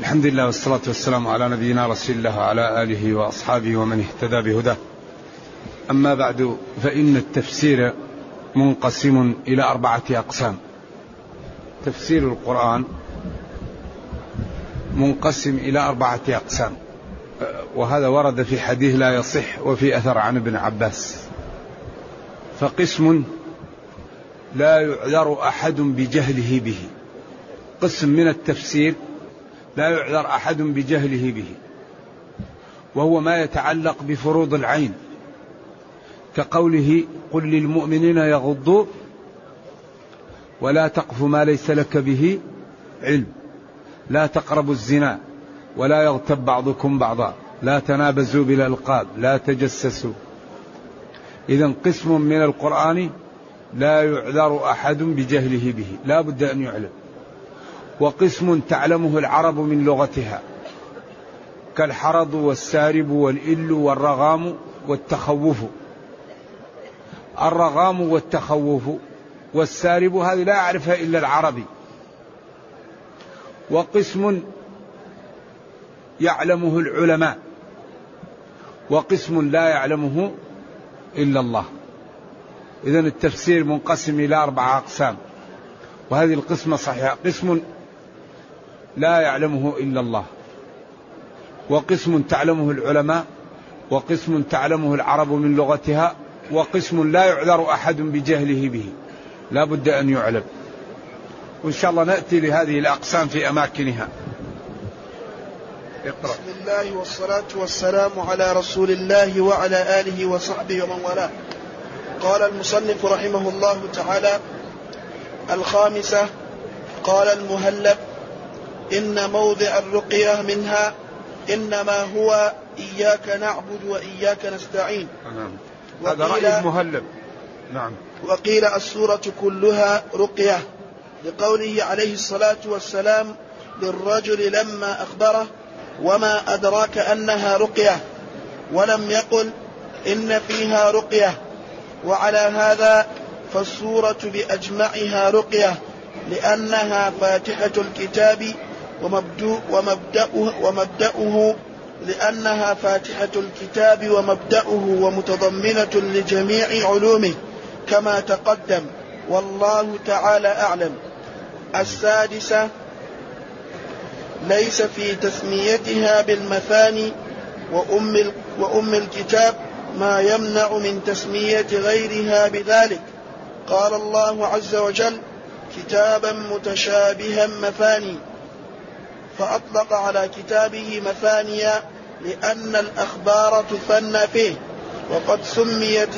الحمد لله والصلاة والسلام على نبينا رسول الله وعلى آله وأصحابه ومن اهتدى بهداه. أما بعد، فإن التفسير منقسم إلى 4 أقسام. تفسير القرآن منقسم إلى 4 أقسام، وهذا ورد في حديث لا يصح وفي أثر عن ابن عباس. فقسم لا يعذر أحد بجهله به، قسم من التفسير لا يعذر أحد بجهله به، وهو ما يتعلق بفروض العين، كقوله قل للمؤمنين يغضوا ولا تقف ما ليس لك به علم، لا تقربوا الزنا، ولا يغتب بعضكم بعضا، لا تنابزوا بالألقاب، لا تجسسوا. إذن قسم من القرآن لا يعذر أحد بجهله به، لا بد أن يعلم. وقسم تعلمه العرب من لغتها، كالحرض والسارب والإل والرغام والتخوف. الرغام والتخوف والسارب هذه لا يعرفها إلا العربي. وقسم يعلمه العلماء، وقسم لا يعلمه إلا الله. إذن التفسير منقسم إلى 4 أقسام، وهذه القسمة صحيحة. قسم لا يعلمه إلا الله، وقسم تعلمه العلماء، وقسم تعلمه العرب من لغتها، وقسم لا يعذر أحد بجهله به، لا بد أن يعلم. وإن شاء الله نأتي لهذه الأقسام في أماكنها. اقرأ. بسم الله والصلاة والسلام على رسول الله وعلى آله وصحبه ومن والاه. قال المصنف رحمه الله تعالى: 5. قال المهلب: إن موضع الرقية منها إنما هو إياك نعبد وإياك نستعين. هذا رأي المهلب. نعم. وقيل السورة كلها رقية، لقوله عليه الصلاة والسلام للرجل لما أخبره: وما أدراك أنها رقية، ولم يقل إن فيها رقية. وعلى هذا فالسورة بأجمعها رقية، لأنها فاتحة الكتاب ومبدأه لأنها فاتحة الكتاب ومبدأه ومتضمنة لجميع علومه كما تقدم، والله تعالى أعلم. 6. ليس في تسميتها بالمثاني وأم الكتاب ما يمنع من تسمية غيرها بذلك. قال الله عز وجل: كتابا متشابها مثاني، فأطلق على كتابه مثانيا لأن الأخبار تثنى فيه. وقد سميت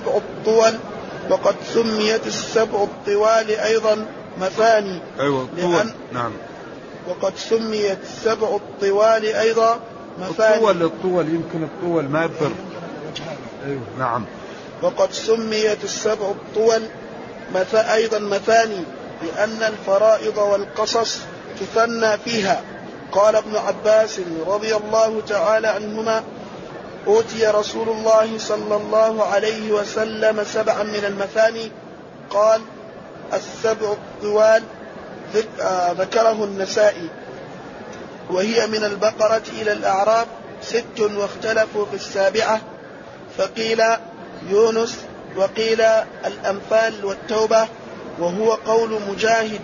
السبع الطوال أيضا مثاني. أيوة الطول. نعم. وقد سميت السبع الطوال أيضا مثاني. الطول يمكن الطول ما يبر. أيوة. نعم. وقد سميت السبع الطول أيضا مثاني، لأن الفرائض والقصص تثنى فيها. قال ابن عباس رضي الله تعالى عنهما: أوتي رسول الله صلى الله عليه وسلم 7 من المثاني. قال: السبع الطوال ذكره النسائي، وهي من البقرة إلى الأعراف 6، واختلفوا في 7، فقيل يونس، وقيل الأنفال والتوبة، وهو قول مجاهد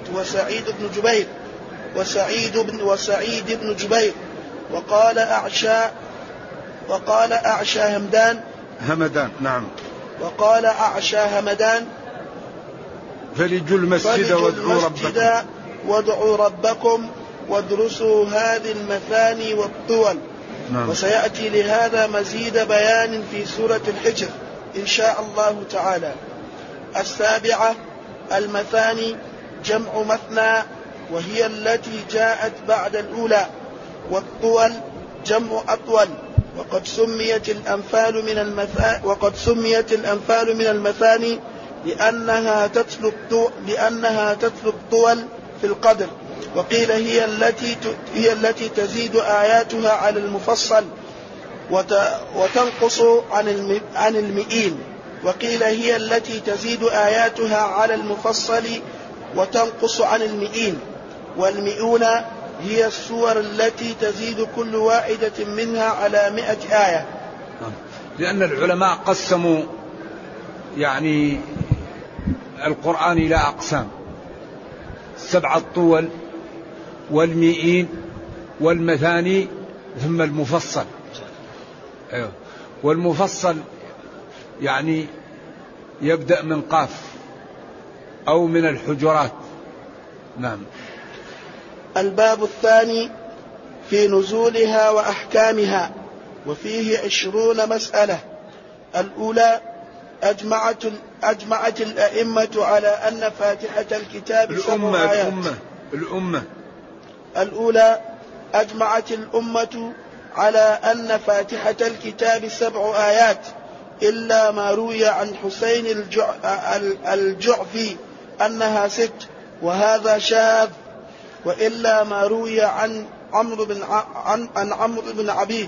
وسعيد بن جبير. وقال أعشى همدان. وقال أعشى همدان: فلجوا المسجد وادعوا ربكم وادرسوا هذه المثاني والطول. نعم. وسيأتي لهذا مزيد بيان في سورة الحجر إن شاء الله تعالى. 7. المثاني جمع مثنى، وهي التي جاءت بعد الأولى، والطول جمع أطول. وقد سميت الأنفال من المثاني لأنها تتلو الطول في القدر. وقيل هي التي تزيد آياتها على المفصل وتنقص عن المئين. وقيل هي التي تزيد آياتها على المفصل وتنقص عن المئين. والمئون هي السور التي تزيد كل واحدة منها على 100 آية. لأن العلماء قسموا يعني القرآن إلى أقسام: 7 طول والمئين والمثاني ثم المفصل. أيوه. والمفصل يعني يبدأ من قاف أو من الحجرات. نعم. الباب الثاني في نزولها وأحكامها، وفيه 20 مسألة. الأولى: أجمعت الأئمة على أن فاتحة الكتاب 7 آيات. الأولى: أجمعت الأمة على أن فاتحة الكتاب 7 آيات، إلا ما روي عن حسين الجعفي أنها 6، وهذا شاذ. وإلا ما روي عن عمرو بن عبيد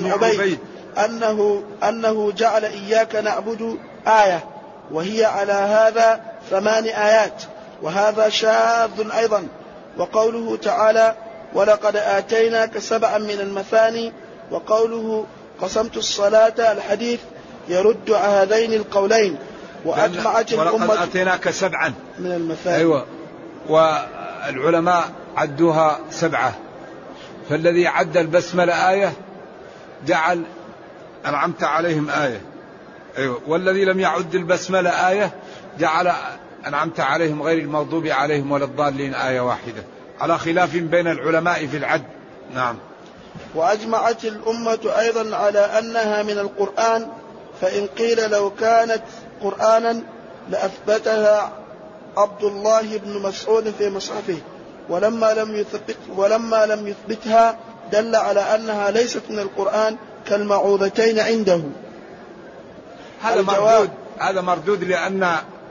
أنه جعل إياك نعبد آية، وهي على هذا 8 آيات، وهذا شاذ أيضا. وقوله تعالى: ولقد آتيناك 7 من المثاني، وقوله قسمت الصلاة، الحديث يرد هذين القولين. وأجمعت الأمة ولقد آتيناك 7 من المثاني. أيوة. والعلماء عدوها 7، فالذي عد البسملة آية جعل أنعمت عليهم آية. أيوة. والذي لم يعد البسملة آية جعل أنعمت عليهم غير المغضوب عليهم ولا الضالين آية واحدة، على خلاف بين العلماء في العد. نعم. وأجمعت الأمة أيضا على أنها من القرآن، فإن قيل لو كانت قرآنا لأثبتها عبد الله بن مسعود في مصحفه، ولما لم يثبتها دل على أنها ليست من القرآن كالمعوذتين عنده. هذا مردود لأن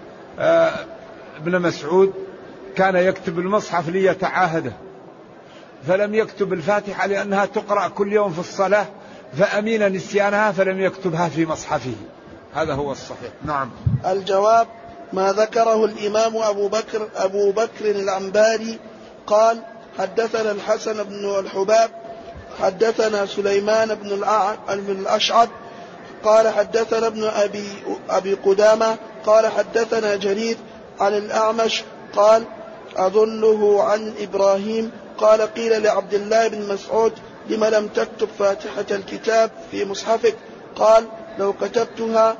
ابن مسعود كان يكتب المصحف ليتعاهده، فلم يكتب الفاتحة لأنها تقرأ كل يوم في الصلاة، فأمين نسيانها فلم يكتبها في مصحفه. هذا هو الصحيح. نعم. الجواب: ما ذكره الإمام أبو بكر العنباري قال: حدثنا الحسن بن الحباب حدثنا سليمان بن الأشعث قال حدثنا ابن أبي قدامة قال حدثنا جرير عن الأعمش قال أظنه عن إبراهيم قال: قيل لعبد الله بن مسعود: لم لم تكتب فاتحة الكتاب في مصحفك؟ قال: لو كتبتها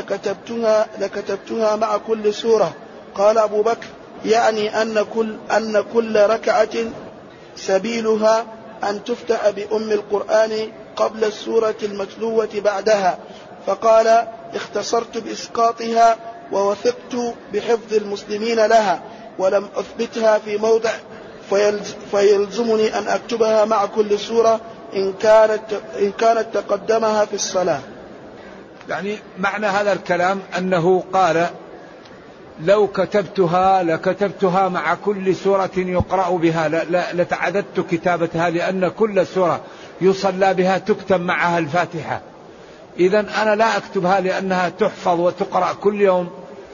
لكتبتها مع كل سورة. قال أبو بكر: يعني أن كل ركعة سبيلها أن تفتح بأم القرآن قبل السورة المتلوة بعدها. فقال: اختصرت بإسقاطها ووثقت بحفظ المسلمين لها، ولم أثبتها في موضع، فيلزمني أن أكتبها مع كل سورة إن كانت تقدمها في الصلاة. يعني معنى هذا الكلام أنه قال: لو كتبتها لكتبتها مع كل سورة يقرأ بها، لتعددت كتابتها، لأن كل سورة يصلى بها تكتب معها الفاتحة. إذن أنا لا أكتبها لأنها تحفظ وتقرأ كل يوم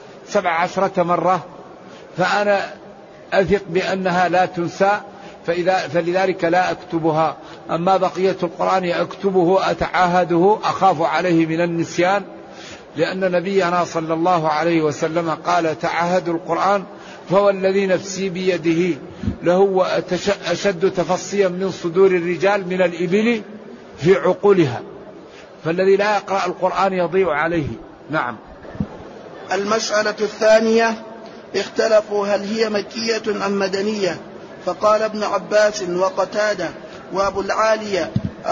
17 مرة، فأنا أثق بأنها لا تنسى، فلذلك لا أكتبها. أما بقية القرآن أكتبه، أتعاهده، أخاف عليه من النسيان، لأن نبينا صلى الله عليه وسلم قال: تعاهدوا القرآن فهو الذي نفسي بيده لهو أشد تفصيا من صدور الرجال من الإبل في عقولها. فالذي لا يقرأ القرآن يضيع عليه. نعم. المسألة الثانية: اختلفوا هل هي مكية أم مدنية، فقال ابن عباس وقتادة وأبو العالية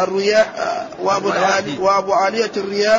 وأبو عالية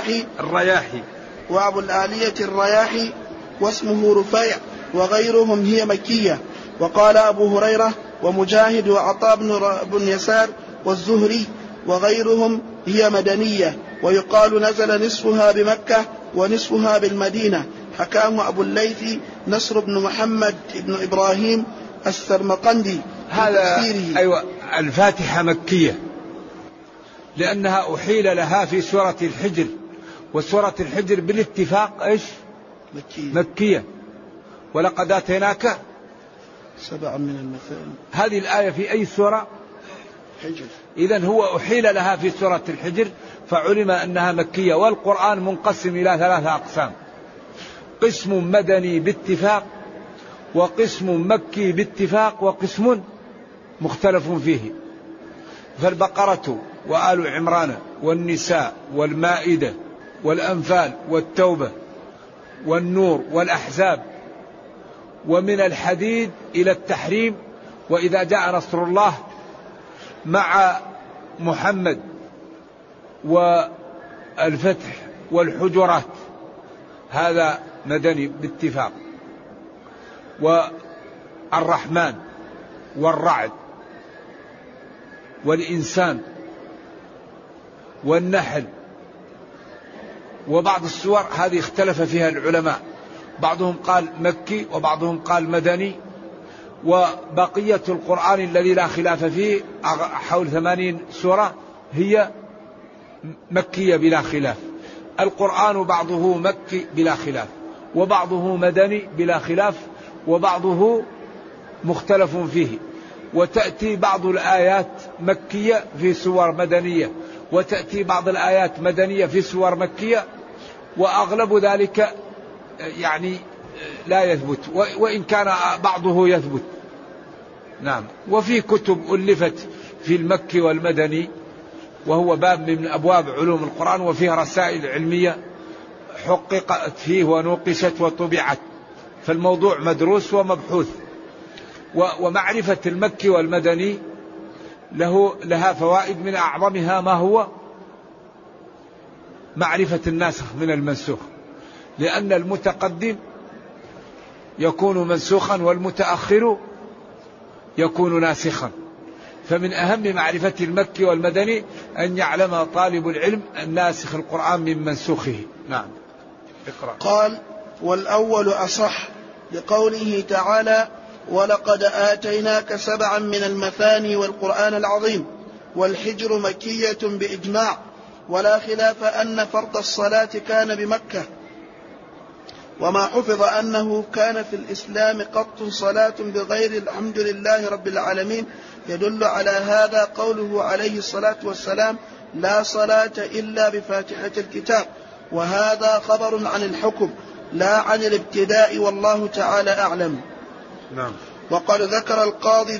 الرياحي واسمه رفيع وغيرهم هي مكية. وقال أبو هريرة ومجاهد وعطاء بن يسار والزهري وغيرهم هي مدنية، ويقال نزل نصفها بمكة ونصفها بالمدينة. حكاه أبو الليث نصر بن محمد بن إبراهيم السرمقندي هذا. أيوة. الفاتحة مكية لأنها أحيل لها في سورة الحجر، وسورة الحجر بالاتفاق إيش؟ مكية. ولقد آتيناك 7 من المثاني. هذه الآية في أي سورة؟ إذن هو أحيل لها في سورة الحجر، فعلم أنها مكية. والقرآن منقسم إلى 3 أقسام: قسم مدني باتفاق، وقسم مكي باتفاق، وقسم مختلف فيه. فالبقرة وآل عمران والنساء والمائدة والأنفال والتوبة والنور والأحزاب، ومن الحديد إلى التحريم، وإذا جاء نصر الله، مع محمد والفتح والحجرات، هذا مدني باتفاق. والرحمن والرعد والإنسان والنحل وبعض السور هذه اختلف فيها العلماء، بعضهم قال مكي وبعضهم قال مدني. وبقية القرآن الذي لا خلاف فيه حول 80 سورة هي مكية بلا خلاف. القرآن بعضه مكي بلا خلاف، وبعضه مدني بلا خلاف، وبعضه مختلف فيه. وتأتي بعض الآيات مكية في سور مدنية، وتأتي بعض الآيات مدنية في سور مكية، وأغلب ذلك يعني لا يثبت، وإن كان بعضه يثبت. نعم. وفي كتب ألفت في المكي والمدني، وهو باب من أبواب علوم القرآن، وفيها رسائل علمية حققت فيه ونوقشت وطبعت، فالموضوع مدروس ومبحوث. ومعرفة المكي والمدني لها فوائد، من أعظمها ما هو معرفة الناسخ من المنسوخ، لأن المتقدم يكون منسوخا والمتأخر يكون ناسخا. فمن أهم معرفة المكي والمدني أن يعلم طالب العلم الناسخ القرآن من منسوخه. نعم. اقرأ. قال: والأول أصح، لقوله تعالى: ولقد آتيناك 7 من المثاني والقرآن العظيم. والحجر مكية بإجماع، ولا خلاف أن فرض الصلاة كان بمكة، وما حفظ أنه كان في الإسلام قط صلاة بغير الحمد لله رب العالمين. يدل على هذا قوله عليه الصلاة والسلام: لا صلاة إلا بفاتحة الكتاب. وهذا خبر عن الحكم لا عن الابتداء، والله تعالى أعلم. نعم. وقد ذكر القاضي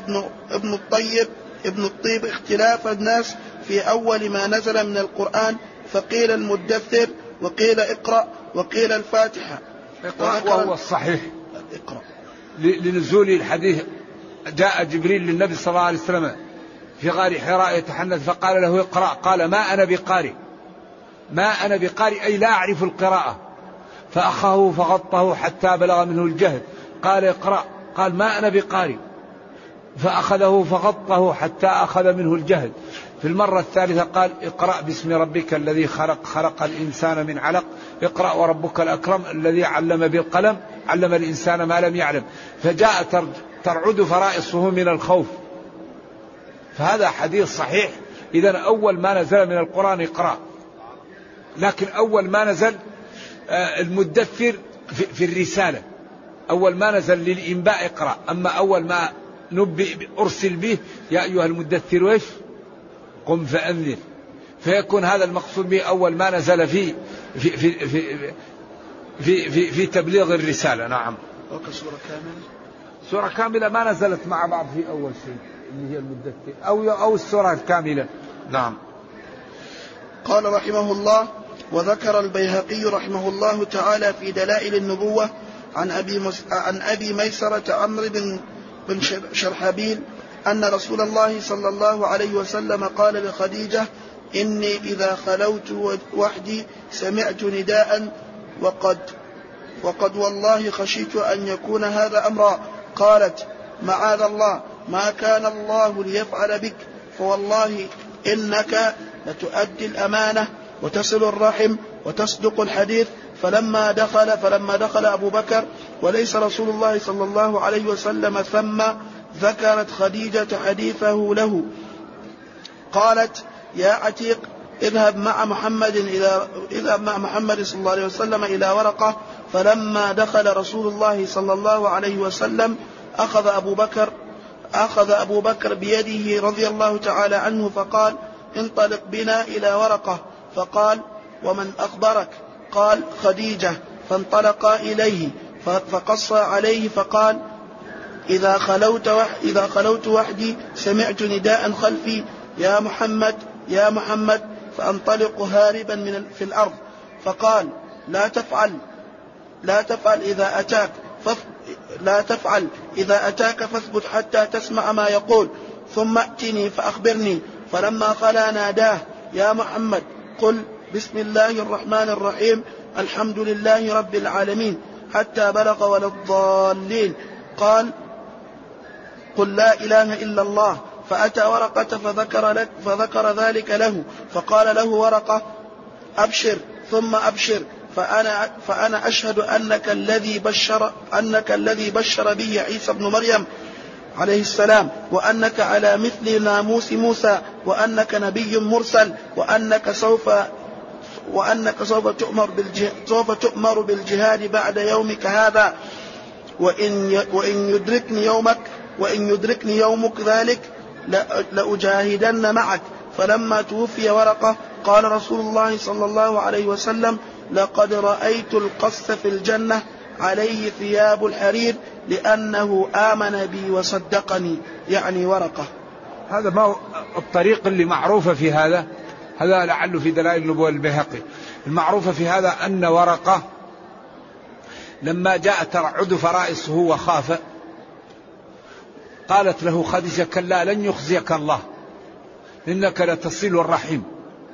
ابن الطيب اختلاف الناس في أول ما نزل من القرآن، فقيل المدثر، وقيل اقرأ، وقيل الفاتحة. وهو الصحيح اقرأ لنزول الحديث. جاء جبريل للنبي صلى الله عليه وسلم في غار حراء يتحنث، فقال له اقرأ، قال ما أنا بقارئ. ما أنا بقارئ أي لا أعرف القراءة. فأخاه فغطه حتى بلغ منه الجهد، قال اقرأ، قال ما أنا بقارئ. فأخذه فغطه حتى أخذ منه الجهد. في المرة الثالثة قال اقرأ باسم ربك الذي خلق، خلق الإنسان من علق، اقرأ وربك الأكرم الذي علم بالقلم، علم الإنسان ما لم يعلم. فجاء ترعد فرائصه من الخوف. فهذا حديث صحيح. إذن أول ما نزل من القرآن اقرأ، لكن أول ما نزل المدثر في الرسالة، أول ما نزل للإنباء اقرأ. أما أول ما أرسل به يا أيها المدثر ويش قم فأنذر، فيكون هذا المقصود به أول ما نزل في في في في في, في, في تبليغ الرسالة. نعم. سورة كاملة. سورة كاملة ما نزلت مع بعض في أول شيء اللي هي المدثر أو السورة الكاملة. نعم. قال رحمه الله: وذكر البيهقي رحمه الله تعالى في دلائل النبوة عن أبي ميسرة عمرو بن شرحبيل أن رسول الله صلى الله عليه وسلم قال لخديجة: إني إذا خلوت وحدي سمعت نداء وقد والله خشيت أن يكون هذا أمرا. قالت: معاذ الله، ما كان الله ليفعل بك، فوالله إنك لتؤدي الأمانة وتصل الرحم وتصدق الحديث. فلما دخل أبو بكر وليس رسول الله صلى الله عليه وسلم ثم، ذكرت خديجة حديثه له. قالت: يا عتيق، اذهب مع محمد صلى الله عليه وسلم إلى ورقة. فلما دخل رسول الله صلى الله عليه وسلم أخذ فأخذ أبو بكر بيده رضي الله تعالى عنه فقال: انطلق بنا إلى ورقة. فقال: ومن أخبرك؟ قال: خديجة. فانطلقا إليه فقص عليه فقال: إذا خلوت وحدي سمعت نداء خلفي: يا محمد يا محمد، فأنطلق هاربا في الأرض. فقال: لا تفعل إذا أتاك فاثبت حتى تسمع ما يقول، ثم ائتني فأخبرني. فلما خلا ناداه: يا محمد، قل بسم الله الرحمن الرحيم الحمد لله رب العالمين حتى بلغ ولا الضالين. قال: قل لا إله إلا الله. فأتى ورقة فذكر ذلك له. فقال له ورقة: أبشر ثم أبشر، فأنا أشهد أنك الذي بشر به عيسى بن مريم عليه السلام، وأنك على مثل ناموس موسى، وأنك نبي مرسل، وأنك سوف تؤمر بالجهاد بعد يومك هذا، وإن يدركني يومك ذلك لأجاهدن معك. فلما توفي ورقة قال رسول الله صلى الله عليه وسلم: لقد رأيت القص في الجنة عليه ثياب الحرير لأنه آمن بي وصدقني، يعني ورقة. هذا ما الطريق اللي معروفة في هذا لعله في دلائل النبوة البيهقي. المعروفة في هذا أن ورقة لما جاء ترعد فرائصه وخاف، قالت له خديجة: كلا لن يخزيك الله، إنك لتصل الرحم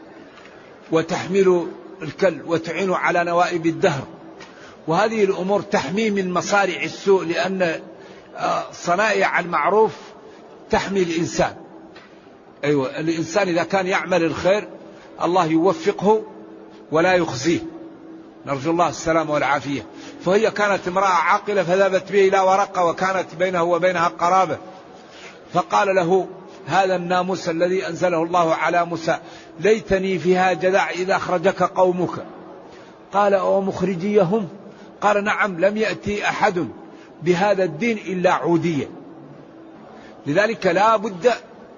وتحمل الكل وتعين على نوائب الدهر، وهذه الأمور تحمي من مصارع السوء، لأن صنائع المعروف تحمي الإنسان. أيوة، الإنسان إذا كان يعمل الخير الله يوفقه ولا يخزيه، نرجو الله السلام والعافية. فهي كانت امرأة عاقلة فذهبت به إلى ورقة، وكانت بينه وبينها قرابة، فقال له: هذا الناموس الذي أنزله الله على موسى ليتني فيها جذع إذا أخرجك قومك. قال: أو مخرجيهم؟ قال: نعم، لم يأتي أحد بهذا الدين إلا عودية. لذلك لا بد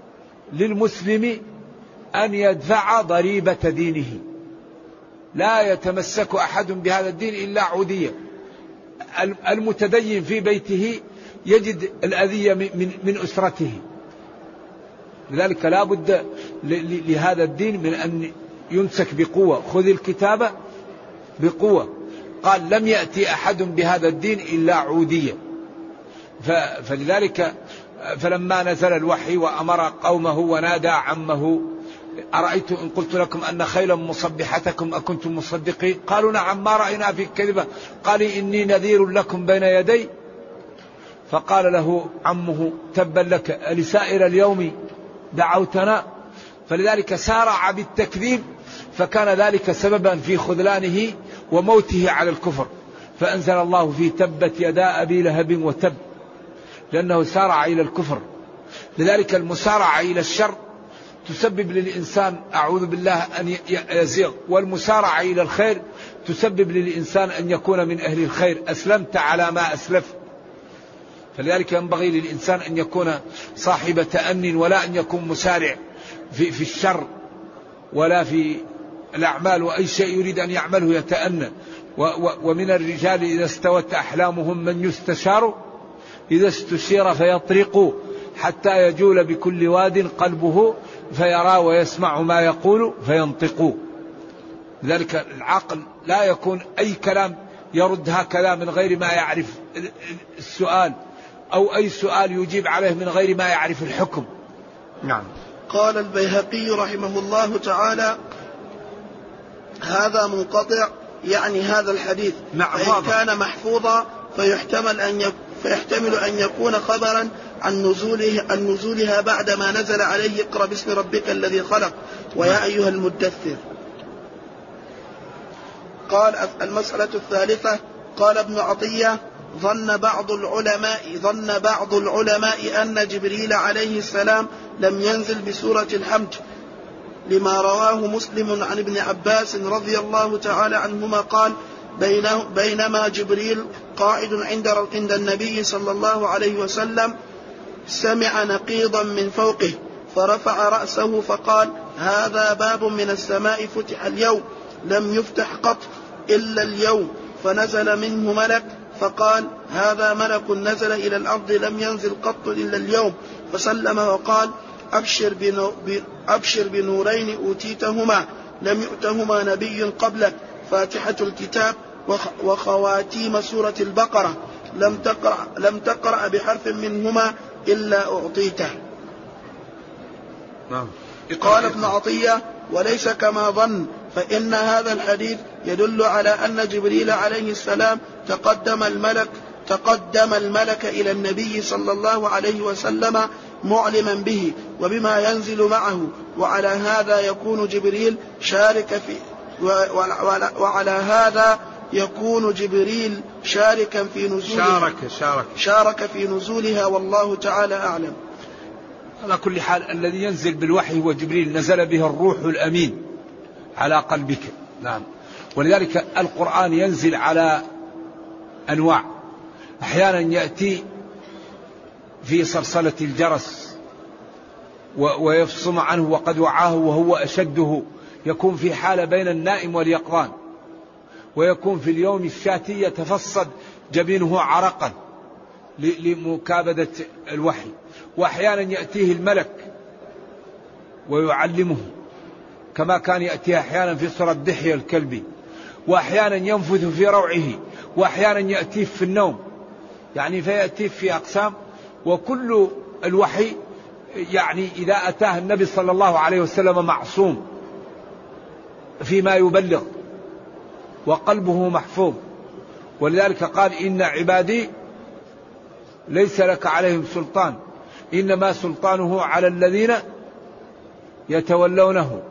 للمسلم أن يدفع ضريبة دينه، لا يتمسك أحد بهذا الدين إلا عودية. المتدين في بيته يجد الأذية من أسرته، لذلك لا بد لهذا الدين من أن يمسك بقوة. خذ الكتاب بقوة. قال: لم يأتي أحد بهذا الدين إلا عودية. فلذلك فلما نزل الوحي وأمر قومه ونادى عمه: أرأيت إن قلت لكم أن خيلا مصبحتكم أكنتم مصدقين؟ قالوا: نعم، ما رأينا في كذبة. قال: إني نذير لكم بين يدي. فقال له عمه: تبا لك، لسائر اليوم دعوتنا؟ فلذلك سارع بالتكذيب، فكان ذلك سببا في خذلانه وموته على الكفر، فأنزل الله فيه: تبت يدا أبي لهب وتب، لأنه سارع إلى الكفر. لذلك المسارعة إلى الشر تسبب للإنسان أعوذ بالله أن يزيغ، والمسارعة إلى الخير تسبب للإنسان أن يكون من أهل الخير. أسلمت على ما أسلف. فلذلك ينبغي للإنسان أن يكون صاحب تأنٍ، ولا أن يكون مسارع في الشر ولا في الأعمال، وأي شيء يريد أن يعمله يتأنى. ومن الرجال إذا استوت أحلامهم من يستشار إذا استشير فيطرق حتى يجول بكل واد قلبه فيرى ويسمع ما يقول فينطق. لذلك العقل لا يكون أي كلام يرد هكذا من غير ما يعرف السؤال، أو أي سؤال يجيب عليه من غير ما يعرف الحكم. نعم. قال البيهقي رحمه الله تعالى: هذا منقطع، يعني هذا الحديث. فإن كان محفوظا فيحتمل أن يكون خبرا عن نزولها بعد ما نزل عليه: اقرأ باسم ربك الذي خلق ويا أيها المدثر. قال المسألة الثالثة: قال ابن عطية: ظن بعض العلماء أن جبريل عليه السلام لم ينزل بسورة الحمد، لما رواه مسلم عن ابن عباس رضي الله تعالى عنهما قال: بينما جبريل قاعد عند النبي صلى الله عليه وسلم سمع نقيضا من فوقه فرفع رأسه فقال: هذا باب من السماء فتح اليوم لم يفتح قط إلا اليوم. فنزل منه ملك فقال: هذا ملك نزل إلى الأرض لم ينزل قط إلا اليوم. فسلم وقال: أبشر بنورين أوتيتهما لم يؤتهما نبي قبلك، فاتحة الكتاب وخواتيم سورة البقرة، لم تقرأ بحرف منهما إلا أعطيته. قال ابن عطية: وليس كما ظن، فإن هذا الحديث يدل على أن جبريل عليه السلام تقدم الملك إلى النبي صلى الله عليه وسلم معلما به وبما ينزل معه، وعلى هذا يكون جبريل شاركا في نزولها شارك في نزولها، والله تعالى أعلم. على كل حال الذي ينزل بالوحي هو جبريل، نزل به الروح الأمين على قلبك. نعم. ولذلك القرآن ينزل على أنواع، أحيانا يأتي في صلصلة الجرس ويفصم عنه وقد وعاه وهو أشده، يكون في حالة بين النائم واليقظان، ويكون في اليوم الشاتي يتفصد جبينه عرقا لمكابدة الوحي. وأحيانا يأتيه الملك ويعلمه كما كان يأتيه أحيانا في صورة دحية الكلبي، وأحيانا ينفث في روعه، وأحيانا يأتيه في النوم، يعني فيأتيه في أقسام. وكل الوحي يعني إذا أتاه النبي صلى الله عليه وسلم معصوم فيما يبلغ وقلبه محفوظ. ولذلك قال: إن عبادي ليس لك عليهم سلطان إنما سلطانه على الذين يتولونه.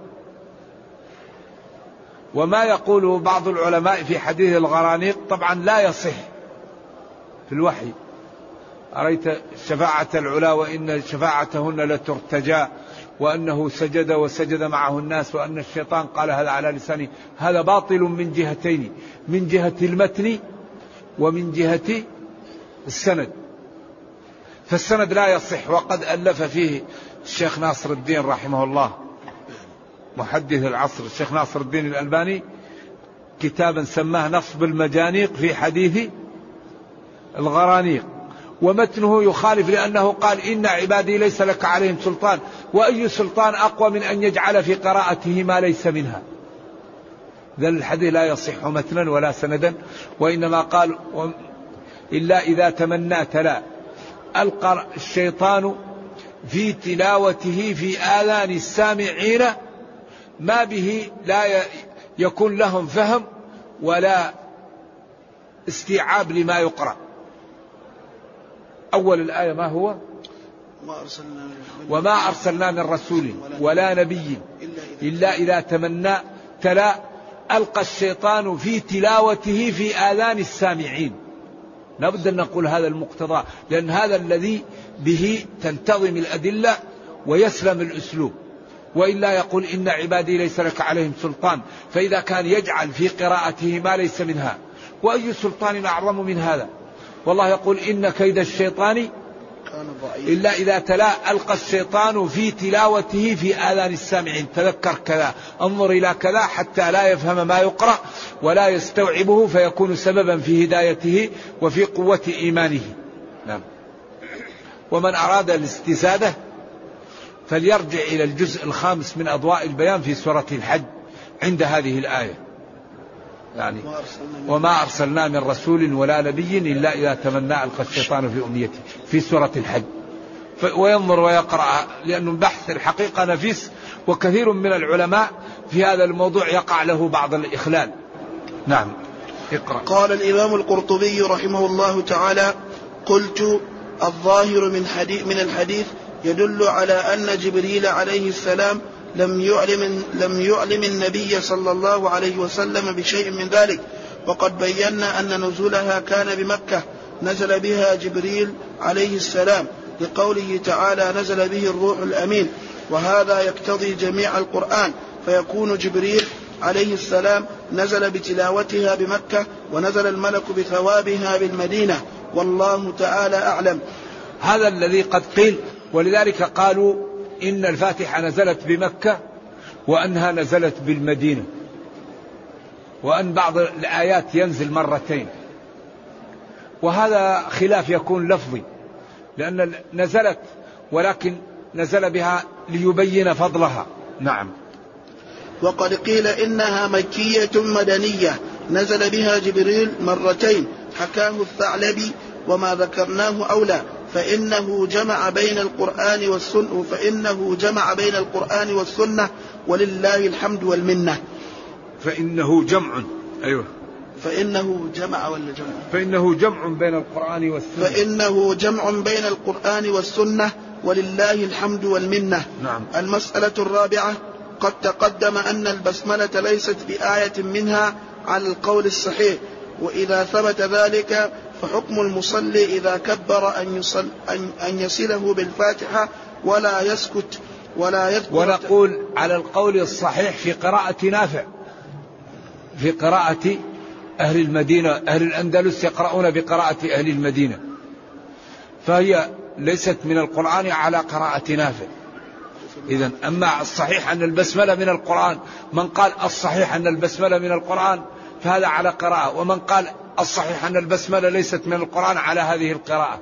وما يقوله بعض العلماء في حديث الغرانيق طبعا لا يصح في الوحي. أريت الشفاعة العلا وإن شفاعتهن لترتجى، وأنه سجد وسجد معه الناس، وأن الشيطان قال هذا على لسانه. هذا باطل من جهتين، من جهة المتن ومن جهة السند. فالسند لا يصح، وقد ألف فيه الشيخ ناصر الدين رحمه الله محدث العصر الشيخ ناصر الدين الألباني كتابا سماه نصب المجانيق في حديث الغرانيق، ومتنه يخالف، لأنه قال: إن عبادي ليس لك عليهم سلطان. وأي سلطان أقوى من أن يجعل في قراءته ما ليس منها؟ ذا الحديث لا يصح متنا ولا سندا. وإنما قال: إلا إذا تمنى تلا ألقى الشيطان في تلاوته في آذان السامعين ما به لا يكون لهم فهم ولا استيعاب لما يقرأ. أول الآية ما هو؟ وما أرسلنا من رسول ولا نبي إلا إذا تمنى تلا ألقى الشيطان في تلاوته في آذان السامعين. لابد أن نقول هذا المقتضى، لأن هذا الذي به تنتظم الأدلة ويسلم الأسلوب. وإلا يقول: إن عبادي ليس لك عليهم سلطان، فإذا كان يجعل في قراءته ما ليس منها، وأي سلطان أعظم من هذا؟ والله يقول: إن كيد الشيطان إلا إذا تلا ألقى الشيطان في تلاوته في آذان السامعين. تذكر كذا، انظر إلى كذا، حتى لا يفهم ما يقرأ ولا يستوعبه، فيكون سببا في هدايته وفي قوة إيمانه. نعم. ومن أراد الاستزادة فليرجع إلى الجزء 5 من أضواء البيان في سورة الحج عند هذه الآية، يعني: وما أرسلنا من رسول ولا نبي إلا إذا تمنى ألقى الشيطان في أمنيته، في سورة الحج. وينظر ويقرأ، لأنه بحث الحقيقة نفيس، وكثير من العلماء في هذا الموضوع يقع له بعض الإخلال. نعم. اقرأ. قال الإمام القرطبي رحمه الله تعالى: قلت: الظاهر من الحديث يدل على أن جبريل عليه السلام لم يعلم النبي صلى الله عليه وسلم بشيء من ذلك، وقد بينا أن نزولها كان بمكة، نزل بها جبريل عليه السلام، لقوله تعالى: نزل به الروح الأمين. وهذا يقتضي جميع القرآن، فيكون جبريل عليه السلام نزل بتلاوتها بمكة، ونزل الملك بثوابها بالمدينة، والله تعالى أعلم. هذا الذي قد قيل. ولذلك قالوا إن الفاتحة نزلت بمكة وأنها نزلت بالمدينة، وأن بعض الآيات ينزل مرتين، وهذا خلاف يكون لفظي، لأن نزلت ولكن نزل بها ليبين فضلها. نعم. وقد قيل إنها مكية مدنية نزل بها جبريل مرتين، حكاه الثعلبي وما ذكرناه أولى، فإنه جمع بين القرآن والسنة ولله الحمد والمنة. فإنه جمع، أيوه، فإنه جمع ولا جمع؟ فإنه جمع بين القرآن والسنة. فإنه جمع بين القرآن والسنة ولله الحمد والمنة. نعم. المسألة الرابعة: قد تقدم أن البسملة ليست بآية منها على القول الصحيح، وإذا ثبت ذلك فحكم المصلي إذا كبر أن يصله بالفاتحة ولا يسكت ولا يذكر. ونقول على القول الصحيح في قراءة نافع، في قراءة أهل المدينة، أهل الأندلس يقرؤون بقراءة أهل المدينة، فهي ليست من القرآن على قراءة نافع. إذن أما الصحيح أن البسملة من القرآن، من قال الصحيح أن البسملة من القرآن فهذا على قراءة، ومن قال الصحيح أن البسملة ليست من القرآن على هذه القراءة.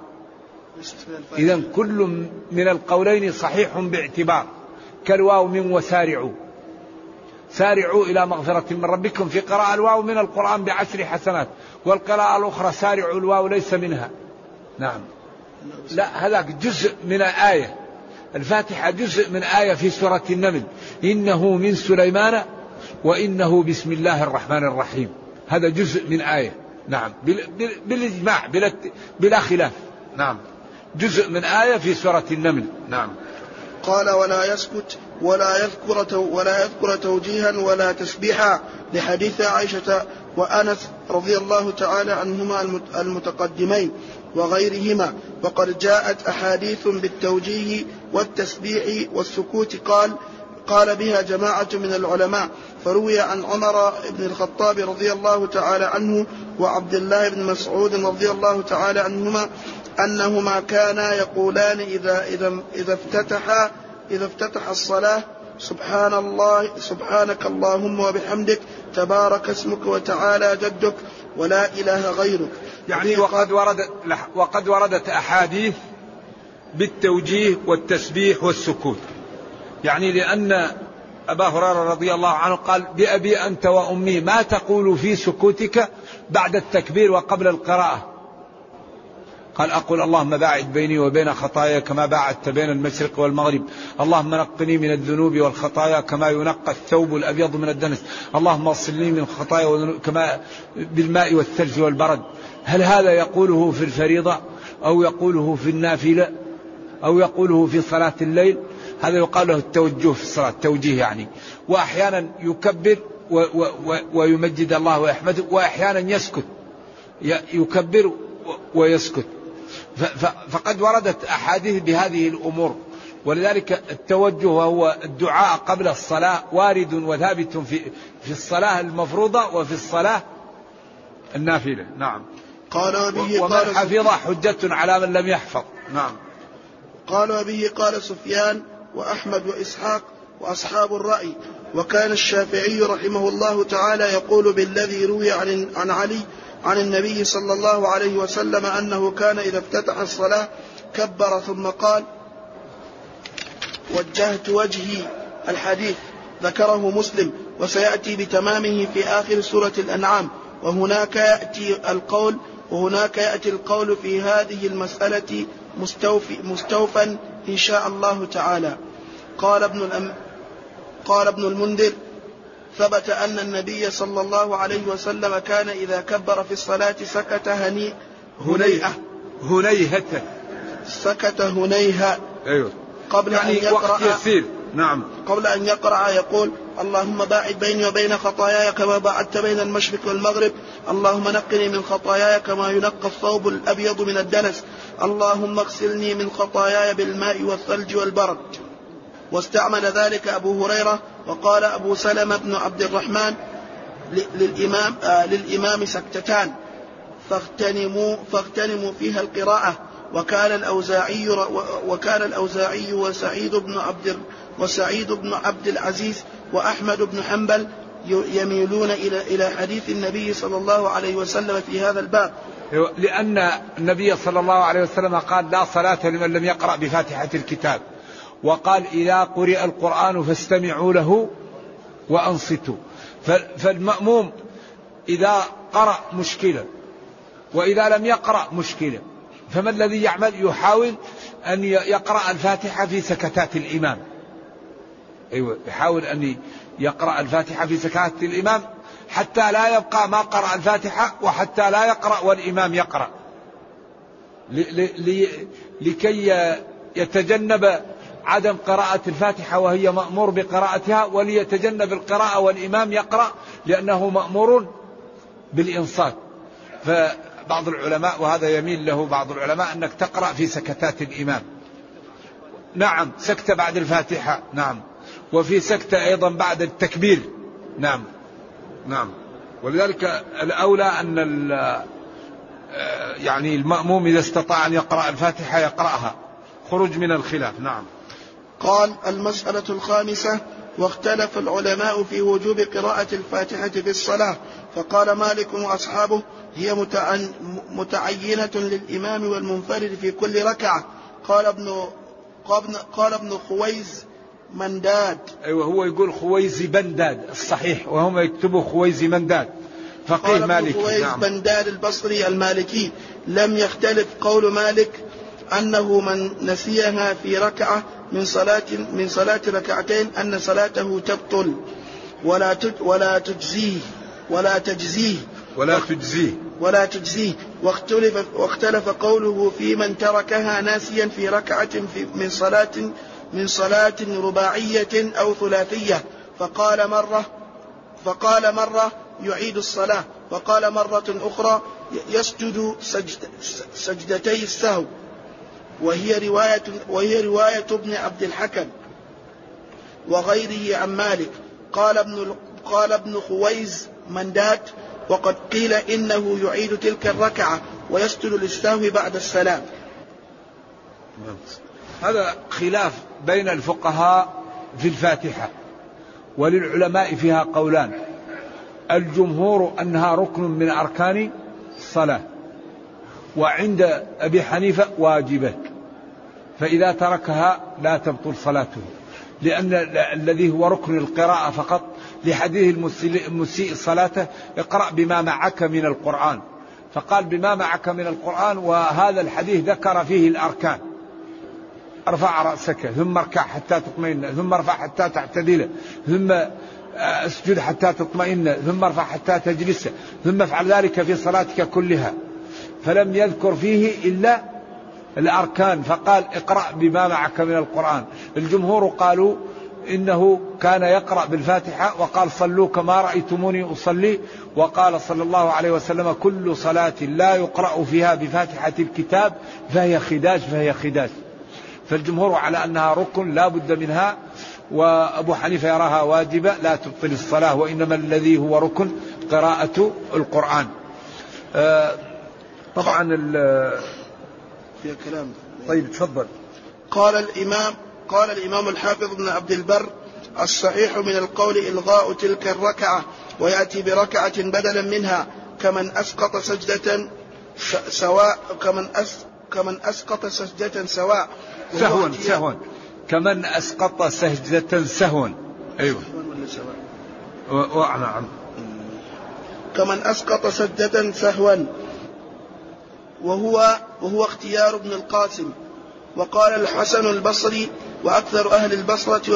إذن كل من القولين صحيح باعتبار، كالواو من وسارعوا، سارعوا إلى مغفرة من ربكم، في قراءة الواو من القرآن ب10 حسنات، والقراءة الأخرى سارعوا الواو ليس منها. نعم. لا، هذاك جزء من آية، الفاتحة جزء من آية في سورة النمل: إنه من سليمان وإنه بسم الله الرحمن الرحيم، هذا جزء من آية. نعم، بالإجماع بلا خلاف. نعم، جزء من آية في سورة النمل. نعم. قال: ولا يسكت ولا يذكر توجيها ولا تسبيحا، لحديث عائشة وأنس رضي الله تعالى عنهما المتقدمين وغيرهما. وقد جاءت أحاديث بالتوجيه والتسبيح والسكوت قال بها جماعة من العلماء، فروي عن عمر بن الخطاب رضي الله تعالى عنه وعبد الله بن مسعود رضي الله تعالى عنهما أنهما كانا يقولان إذا افتتح الصلاة: سبحانك اللهم وبحمدك، تبارك اسمك وتعالى جدك، ولا إله غيرك. يعني وقد وردت أحاديث بالتوجيه والتسبيح والسكوت، يعني لأن أبا هريرة رضي الله عنه قال: بأبي أنت وأمي ما تقول في سكوتك بعد التكبير وقبل القراءة؟ قال: أقول اللهم باعد بيني وبين خطاياي كما باعدت بين المشرق والمغرب، اللهم نقني من الذنوب والخطايا كما ينقى الثوب الأبيض من الدنس، اللهم اغسلني من خطايا كما بالماء والثلج والبرد. هل هذا يقوله في الفريضة أو يقوله في النافلة أو يقوله في صلاة الليل؟ هذا يقال له التوجه في الصلاة، توجيه يعني. وأحيانا يكبر ويمجد الله ويحمده، وأحيانا يسكت، يكبر ويسكت. فقد وردت أحاديث بهذه الأمور، ولذلك التوجه وهو الدعاء قبل الصلاة وارد وثابت في الصلاة المفروضة وفي الصلاة النافلة. نعم. ومن حفظ حجة على من لم يحفظ. نعم. قال: وبه قال سفيان وأحمد وإسحاق وأصحاب الرأي. وكان الشافعي رحمه الله تعالى يقول بالذي روي عن علي عن النبي صلى الله عليه وسلم أنه كان إذا افتتح الصلاة كبر ثم قال: وجهت وجهي. الحديث ذكره مسلم، وسيأتي بتمامه في آخر سورة الأنعام. وهناك يأتي القول في هذه المسألة مستوفا إن شاء الله تعالى. قال ابن المنذر: ثبت أن النبي صلى الله عليه وسلم كان إذا كبر في الصلاة سكت هنيهة أيوه. قبل أن يقرأ. نعم. قبل أن يقرأ يقول: اللهم باعد بيني وبين خطاياي كما باعدت بين المشرق والمغرب، اللهم نقني من خطاياي كما ينقى الثوب الأبيض من الدنس، اللهم اغسلني من خطاياي بالماء والثلج والبرد. واستعمل ذلك أبو هريرة. وقال أبو سلمة بن عبد الرحمن: للإمام سكتتان فاغتنموا فيها القراءة، وكان الأوزاعي وسعيد بن عبد العزيز وأحمد بن حنبل يميلون إلى حديث النبي صلى الله عليه وسلم في هذا الباب، لأن النبي صلى الله عليه وسلم قال لا صلاة لمن لم يقرأ بفاتحة الكتاب، وقال إذا قرئ القرآن فاستمعوا له وأنصتوا. فالمأموم إذا قرأ مشكلة وإذا لم يقرأ مشكلة، فما الذي يعمل؟ يحاول أن يقرأ الفاتحة في سكتات الإمام. يحاول أن يقرأ الفاتحة في سكتات الإمام حتى لا يبقى ما قرأ الفاتحة وحتى لا يقرأ والإمام يقرأ، لكي يتجنب عدم قراءة الفاتحة وهي مأمور بقراءتها، وليتجنب القراءة والإمام يقرأ لأنه مأمور بالإنصات. فبعض العلماء، وهذا يميل له بعض العلماء، أنك تقرأ في سكتات الإمام. نعم، سكتة بعد الفاتحة، نعم، وفي سكتة أيضا بعد التكبير، نعم. ولذلك الأولى أن يعني المأموم إذا استطاع أن يقرأ الفاتحة يقرأها، خروج من الخلاف. نعم. قال: المسألة الخامسة: واختلف العلماء في وجوب قراءة الفاتحة في الصلاة، فقال مالك وأصحابه: هي متعينة للإمام والمنفرد في كل ركعة. قال ابن خويز منداد. أيوة، هو يقول خويزي بنداد الصحيح، وهم يكتبوا خويزي منداد، فقيه مالكي. قال ابن خويز بنداد البصري المالكي: لم يختلف قول مالك أنه من نسيها في ركعة من صلاة ركعتين أن صلاته تبطل ولا تجزيه. واختلف قوله في من تركها ناسيا في ركعة من صلاة رباعية أو ثلاثية، فقال مرة يعيد الصلاة، وقال مرة أخرى يسجد سجدتي السهو، وهي رواية ابن عبد الحكم وغيره عن مالك. قال ابن خويز منداد: وقد قيل إنه يعيد تلك الركعة ويسجد للسهو بعد السلام. هذا خلاف بين الفقهاء في الفاتحة، وللعلماء فيها قولان: الجمهور أنها ركن من أركان الصلاة، وعند أبي حنيفة واجبة، فإذا تركها لا تبطل صلاته، لأن الذي هو ركن القراءة فقط، لحديث المسيء صلاته: اقرأ بما معك من القرآن، فقال بما معك من القرآن، وهذا الحديث ذكر فيه الأركان: ارفع رأسك، ثم اركع حتى تطمئن، ثم ارفع حتى تعتدل، ثم اسجد حتى تطمئن، ثم ارفع حتى تجلس، ثم افعل ذلك في صلاتك كلها. فلم يذكر فيه إلا الأركان، فقال اقرأ بما معك من القرآن. الجمهور قالوا إنه كان يقرأ بالفاتحة، وقال: صلوا كما رأيتموني أصلي، وقال صلى الله عليه وسلم: كل صلاة لا يقرأ فيها بفاتحة الكتاب فهي خداج. فالجمهور على أنها ركن لا بد منها، وأبو حنيفة يراها واجبة لا تبطل الصلاة، وإنما الذي هو ركن قراءة القرآن. طبعا في كلام. طيب تفضل. قال الإمام الحافظ ابن عبد البر: الصحيح من القول إلغاء تلك الركعة، ويأتي بركعة بدلا منها، كمن أسقط سجدة سواء سهوا كمن أسقط سجدة سهوا. أيوة. نعم. كمن أسقط سجدة سهوا، وهو اختيار ابن القاسم. وقال الحسن البصري وأكثر أهل البصرة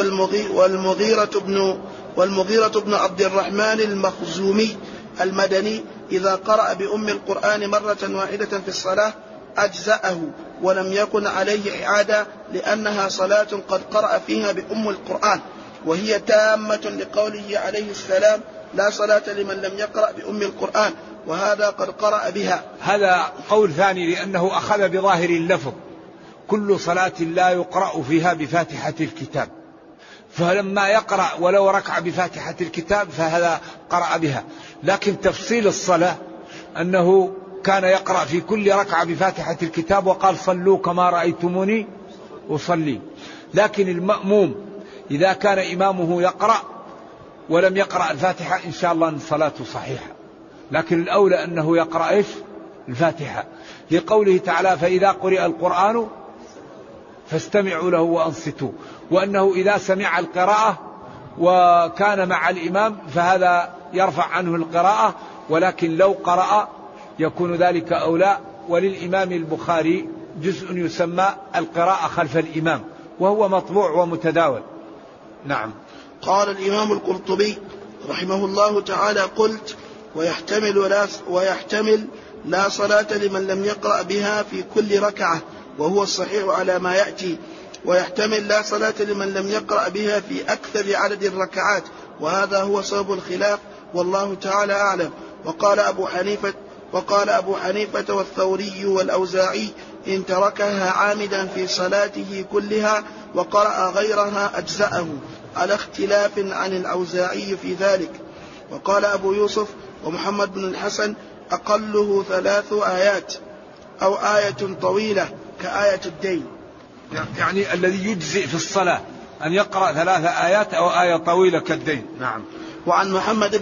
والمغيرة بن عبد الرحمن المخزومي المدني: إذا قرأ بأم القرآن مرة واحدة في الصلاة أجزأه، ولم يكن عليه إعادة، لأنها صلاة قد قرأ فيها بأم القرآن، وهي تامة لقوله عليه السلام: لا صلاة لمن لم يقرأ بأم القرآن، وهذا قد قرأ بها. هذا قول ثاني، لأنه أخذ بظاهر اللفظ: كل صلاة لا يقرأ فيها بفاتحة الكتاب، فلما يقرأ ولو ركع بفاتحة الكتاب فهذا قرأ بها. لكن تفصيل الصلاة أنه كان يقرأ في كل ركعة بفاتحة الكتاب وقال صلوا كما رأيتموني أصلي. لكن المأموم إذا كان إمامه يقرأ ولم يقرأ الفاتحة إن شاء الله أن صلاته صحيحة، لكن الأولى أنه يقرأ الفاتحة، لقوله تعالى فإذا قرئ القرآن فاستمعوا له وأنصتوا، وأنه إذا سمع القراءة وكان مع الإمام فهذا يرفع عنه القراءة، ولكن لو قرأ يكون ذلك أولى. وللإمام البخاري جزء يسمى القراءة خلف الإمام وهو مطبوع ومتداول. نعم. قال الإمام القرطبي رحمه الله تعالى قلت ويحتمل لا صلاة لمن لم يقرأ بها في كل ركعة وهو الصحيح على ما يأتي، ويحتمل لا صلاة لمن لم يقرأ بها في أكثر عدد الركعات، وهذا هو سبب الخلاف والله تعالى أعلم. وقال أبو حنيفة والثوري والأوزاعي إن تركها عامدا في صلاته كلها وقرأ غيرها أجزأه، على اختلاف عن الأوزاعي في ذلك. وقال أبو يوسف ومحمد بن الحسن أقله 3 آيات أو آية طويلة كآية الدين، يعني الذي يجزئ في الصلاة أن يقرأ 3 آيات أو آية طويلة كالدين. نعم. وعن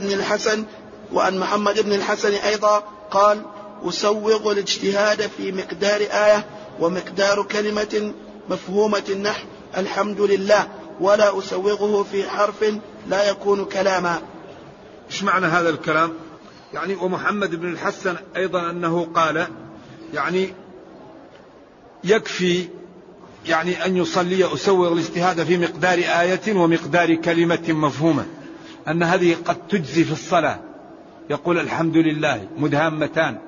محمد بن الحسن أيضا قال أسوغ الاجتهاد في مقدار آية ومقدار كلمة مفهومة النحو الحمد لله، ولا أسوغه في حرف لا يكون كلاما. إيش معنى هذا الكلام؟ يعني ومحمد بن الحسن أيضا أنه قال يعني يكفي يعني أن يصلي أسوغ الاجتهاد في مقدار آية ومقدار كلمة مفهومة، أن هذه قد تجزي في الصلاة، يقول الحمد لله مدهامتان،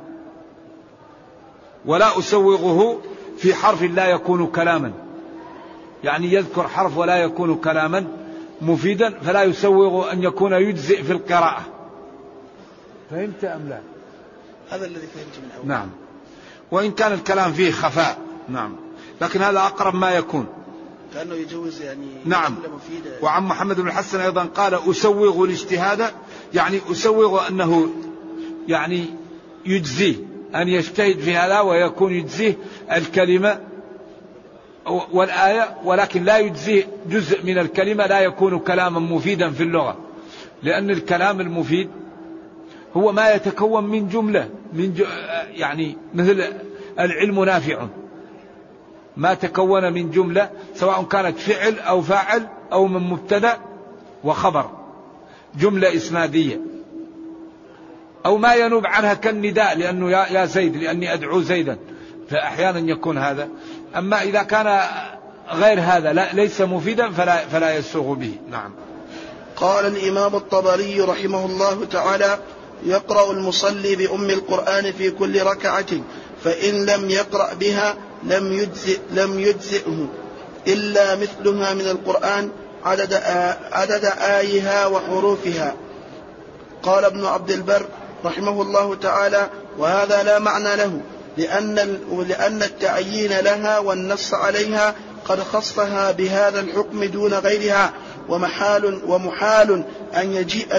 ولا أسوغه في حرف لا يكون كلاما، يعني يذكر حرف ولا يكون كلاما مفيدا، فلا يسوغ أن يكون يجزئ في القراءة. فهمت أم لا؟ هذا الذي فهمت من أول. نعم. وإن كان الكلام فيه خفاء. نعم. لكن هذا أقرب ما يكون، كأنه يجوز يعني. نعم. وعن محمد بن الحسن أيضا قال أسوغ الاجتهاد، يعني أسوغ أنه يعني يجزيه أن يجتهد في هذا ويكون يجزيه الكلمة والآية، ولكن لا يجزيه جزء من الكلمة لا يكون كلاما مفيدا في اللغة، لأن الكلام المفيد هو ما يتكون من جملة يعني مثل العلم نافع، ما تكون من جملة سواء كانت فعل أو فاعل أو من مبتدأ وخبر، جملة إسنادية، أو ما ينوب عنها كالنداء لأنه يا زيد لأني أدعو زيدا، فأحيانا يكون هذا. أما إذا كان غير هذا ليس مفيدا فلا يسوغ به. نعم. قال الإمام الطبري رحمه الله تعالى يقرأ المصلي بأم القرآن في كل ركعة، فإن لم يقرأ بها لم يجزئه إلا مثلها من القرآن عدد آيها وحروفها. قال ابن عبد البر رحمه الله تعالى وهذا لا معنى له، لأن التعيين لها والنص عليها قد خصها بهذا الحكم دون غيرها، ومحال أن يجيء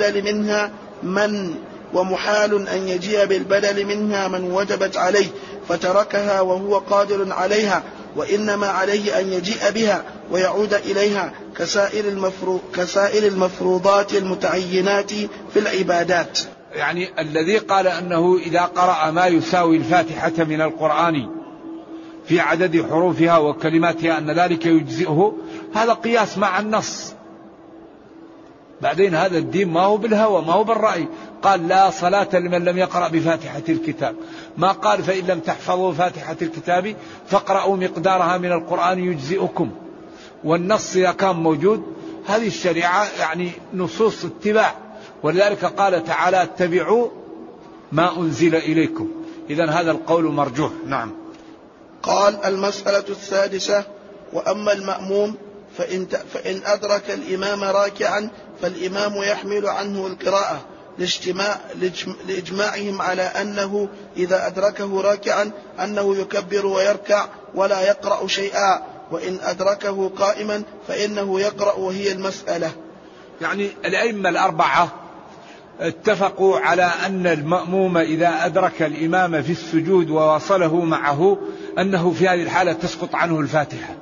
بالبدل منها من وجبت عليه فتركها وهو قادر عليها، وإنما عليه أن يجيء بها ويعود إليها كسائر المفروضات المتعينات في العبادات. يعني الذي قال أنه إذا قرأ ما يساوي الفاتحة من القرآن في عدد حروفها وكلماتها أن ذلك يجزئه، هذا قياس مع النص. بعدين هذا الدين ما هو بالهوى ما هو بالرأي، قال لا صلاة لمن لم يقرأ بفاتحة الكتاب، ما قال فإن لم تحفظوا فاتحة الكتاب فاقرأوا مقدارها من القرآن يجزئكم. والنص إذا كان موجود هذه الشريعة يعني نصوص اتباع، ولذلك قال تعالى اتبعوا ما أنزل إليكم. إذن هذا القول مرجوح. نعم. قال المسألة السادسة وأما المأموم فإن أدرك الإمام راكعا فالإمام يحمل عنه القراءة لإجماعهم على أنه إذا أدركه راكعا أنه يكبر ويركع ولا يقرأ شيئا، وإن أدركه قائما فإنه يقرأ، وهي المسألة. يعني الأئمة الأربعة اتفقوا على أن المأموم إذا أدرك الإمام في السجود وواصله معه أنه في هذه الحالة تسقط عنه الفاتحة.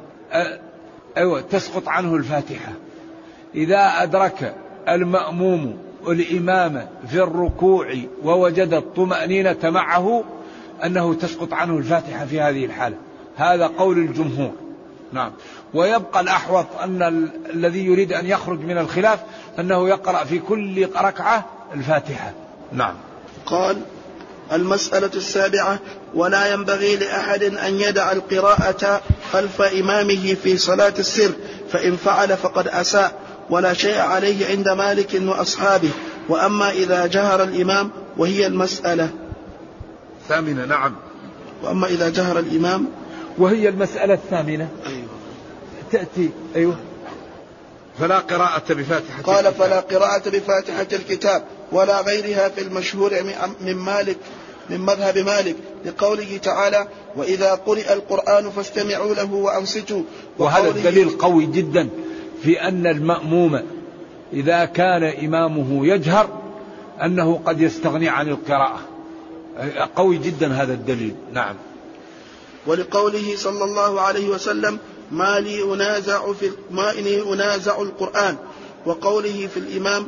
تسقط عنه الفاتحة. إذا أدرك المأموم الإمام في الركوع ووجد الطمأنينة معه أنه تسقط عنه الفاتحة في هذه الحالة. هذا قول الجمهور. نعم. ويبقى الأحوط أن الذي يريد أن يخرج من الخلاف أنه يقرأ في كل ركعة الفاتحة. نعم. قال: المسألة السابعة: ولا ينبغي لأحد أن يدع القراءة خلف إمامه في صلاة السر، فإن فعل فقد أساء، ولا شيء عليه عند مالك وأصحابه. وأما إذا جهر الإمام وهي المسألة الثامنة. نعم. وأما إذا جهر الإمام وهي المسألة الثامنة. أيوة. تأتي. أيوة. فلا قراءة بفاتحة قال: الكتاب. فلا قراءة بفاتحة الكتاب ولا غيرها في المشهور من مالك، من مذهب مالك، لقوله تعالى: وإذا قرئ القرآن فاستمعوا له وأنصتوا. وهذا الدليل قوي جدا في أن المأموم إذا كان إمامه يجهر أنه قد يستغني عن القراءة. قوي جدا هذا الدليل. نعم. ولقوله صلى الله عليه وسلم: ما إني أنازع القرآن. وقوله في الإمام: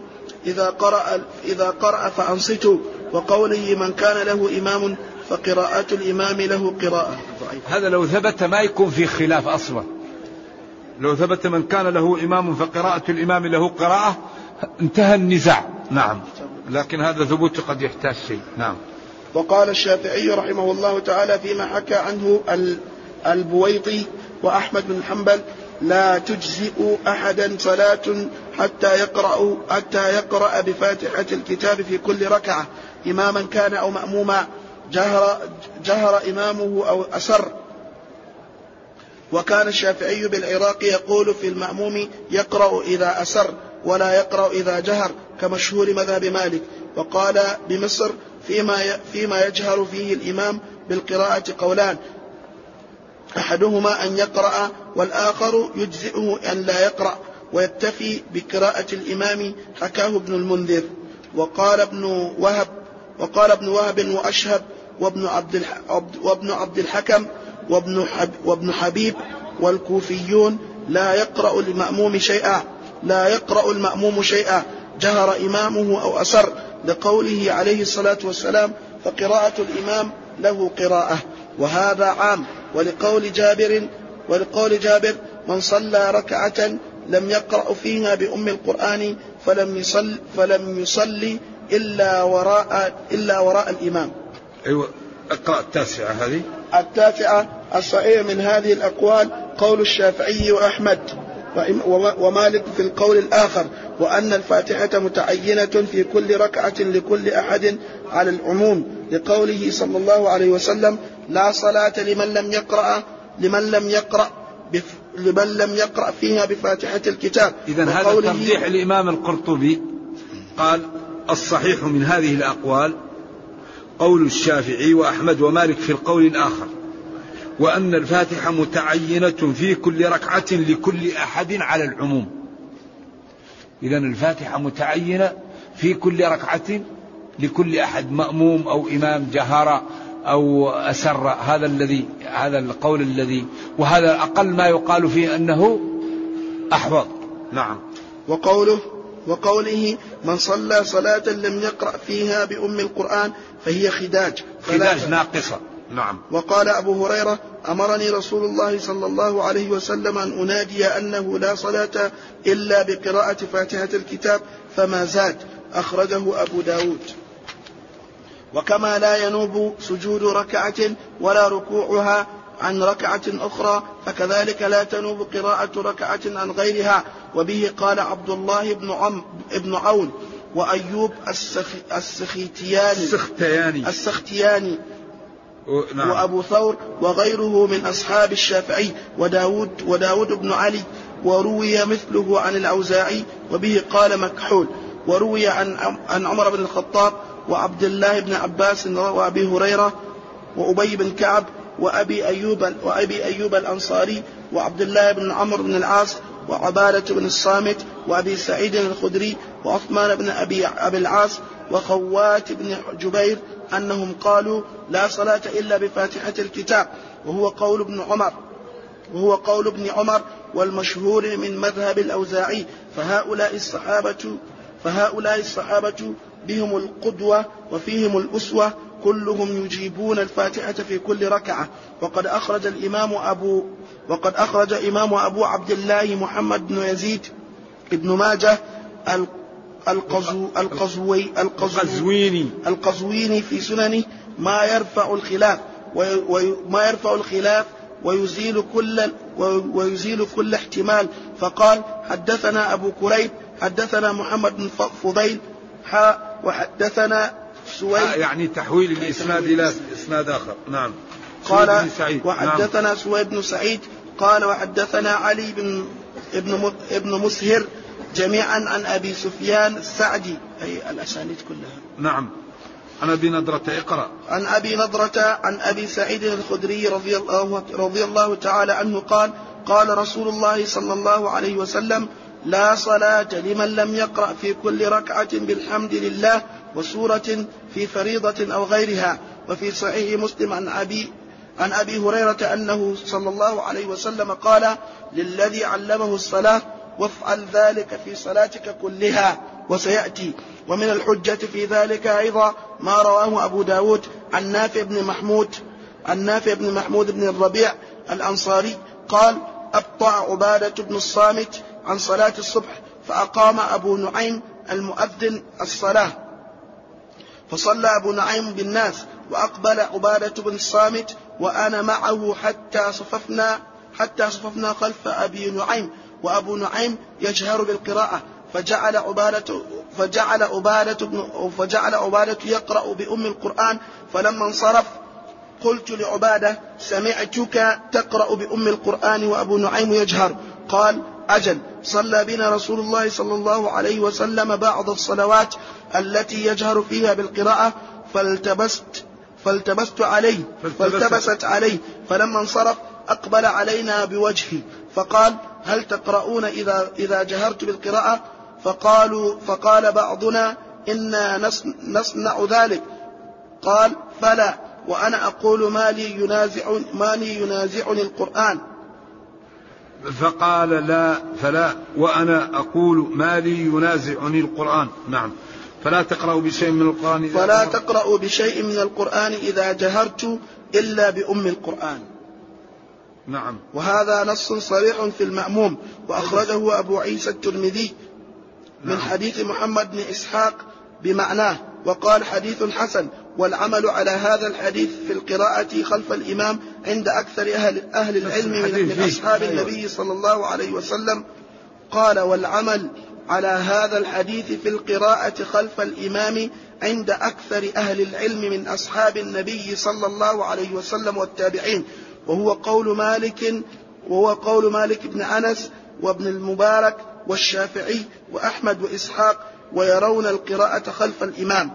إذا قرأ فأنصتوا. وقوله: من كان له إمام فقراءة الإمام له قراءة. هذا لو ثبت ما يكون في خلاف أصلا. لو ثبت من كان له إمام فقراءة الإمام له قراءة انتهى النزاع. نعم. لكن هذا ثبوت قد يحتاج شيء. نعم. وقال الشافعي رحمه الله تعالى فيما حكى عنه البويطي وأحمد بن حنبل: لا تجزئ أحدا صلاة حتى يقرأ بفاتحة الكتاب في كل ركعة، إماما كان أو مأموما، جهر إمامه أو أسر. وكان الشافعي بالعراق يقول في المأموم: يقرأ إذا أسر ولا يقرأ إذا جهر، كمشهور مذهب مالك. وقال بمصر: فيما يجهر فيه الإمام بالقراءة قولان، أحدهما أن يقرأ، والآخر يجزئه أن لا يقرأ ويكتفي بقراءة الإمام، حكاه ابن المنذر. وقال ابن وهب وأشهب وابن عبد الحكم وابن حبيب والكوفيون: لا يقرأ المأموم شيئا جهر إمامه أو أسر، لقوله عليه الصلاة والسلام: فقراءة الإمام له قراءة. وهذا عام. ولقول جابر: من صلى ركعة لم يقرأ فيها بأم القرآن فلم يصلي إلا وراء الإمام. أيوة. اقرأ التاسعة. هذه التاسعة: الصحيح من هذه الأقوال قول الشافعي وأحمد ومالك في القول الآخر، وأن الفاتحة متعينة في كل ركعة لكل أحد على العموم، لقوله صلى الله عليه وسلم: لا صلاة لمن لم يقرأ فيها بفاتحة الكتاب. إذن هذا ترجيح الإمام القرطبي. قال: الصحيح من هذه الأقوال قول الشافعي وأحمد ومالك في القول الآخر، وأن الفاتحة متعينة في كل ركعة لكل أحد على العموم. إذن الفاتحة متعينة في كل ركعة لكل أحد، مأموم أو إمام، جهر أو أسر. هذا القول الذي، وهذا أقل ما يقال فيه أنه أحوط. نعم. وقوله: من صلى صلاة لم يقرأ فيها بأم القرآن فهي خداج ناقصة. نعم. وقال أبو هريرة: أمرني رسول الله صلى الله عليه وسلم أن أنادي أنه لا صلاة إلا بقراءة فاتحة الكتاب، فما زاد. أخرجه أبو داود. وكما لا ينوب سجود ركعة ولا ركوعها عن ركعة أخرى، فكذلك لا تنوب قراءة ركعة عن غيرها. وبه قال عبد الله بن عون وأيوب السختياني وأبو ثور وغيره من أصحاب الشافعي وداود بن علي. وروي مثله عن الأوزاعي، وبه قال مكحول. وروي عن عمر بن الخطاب وعبد الله بن عباس وأبي هريرة وأبي بن كعب وأبي أيوب الأنصاري وعبد الله بن عمرو بن العاص وعبادة بن الصامت وأبي سعيد الخدري وعثمان بن أبي العاص وخوات بن جبير أنهم قالوا لا صلاة إلا بفاتحة الكتاب، وهو قول ابن عمر والمشهور من مذهب الأوزاعي. فهؤلاء الصحابة بهم القدوة وفيهم الأسوة، كلهم يجيبون الفاتحة في كل ركعة. وقد أخرج إمام أبو عبد الله محمد بن يزيد ابن ماجه القزويني في سننه ما يرفع الخلاف ويزيل كل احتمال، فقال حدثنا أبو كريب حدثنا محمد بن فضيل وحدثنا سويد، يعني تحويل الإسناد إلى إسناد آخر. نعم. قال وحدثنا نعم. سويد بن سعيد قال وحدثنا علي ابن مسهر جميعا عن أبي سفيان السعدي، أي الأسانيد كلها. نعم. عن أبي نضرة اقرأ. عن أبي نضرة عن أبي سعيد الخدري رضي الله تعالى عنه قال قال رسول الله صلى الله عليه وسلم لا صلاة لمن لم يقرأ في كل ركعة بالحمد لله وسورة في فريضة أو غيرها. وفي صحيح مسلم عن أبي هريرة أنه صلى الله عليه وسلم قال للذي علمه الصلاة وافعل ذلك في صلاتك كلها وسيأتي. ومن الحجة في ذلك أيضا ما رواه أبو داود عن نافع بن محمود بن الربيع الأنصاري قال أبطأ عبادة بن الصامت عن صلاة الصبح، فأقام أبو نعيم المؤذن الصلاة، فصلى أبو نعيم بالناس، وأقبل عبادة بن الصامت وأنا معه حتى صففنا خلف أبي نعيم، وأبو نعيم يجهر بالقراءة، فجعل عبادة يقرأ بأم القرآن. فلما انصرف قلت لعبادة سمعتك تقرأ بأم القرآن وأبو نعيم يجهر. قال أجل، صلى بنا رسول الله صلى الله عليه وسلم بعض الصلوات التي يجهر فيها بالقراءة، فالتبست عليه، فلما انصرف أقبل علينا بوجهي فقال هل تقرؤون إذا جهرت بالقراءة؟ فقال بعضنا إنا نصنع ذلك. قال فلا، وأنا أقول ما لي ينازعني القرآن. فقال فلا وأنا أقول ما لي ينازعني القرآن. نعم. فلا تقرأوا بشيء من القرآن إذا جهرت إلا بأم القرآن. نعم. وهذا نص صريح في المأموم، وأخرجه أبو عيسى الترمذي من حديث محمد بن إسحاق بمعناه، وقال حديث حسن. والعمل على هذا الحديث في القراءة خلف الإمام عند أكثر أهل العلم من أصحاب النبي صلى الله عليه وسلم. قال والعمل على هذا الحديث في القراءة خلف الإمام عند أكثر أهل العلم من أصحاب النبي صلى الله عليه وسلم والتابعين، وهو قول مالك بن أنس وابن المبارك والشافعي وأحمد وإسحاق، ويرون القراءة خلف الإمام.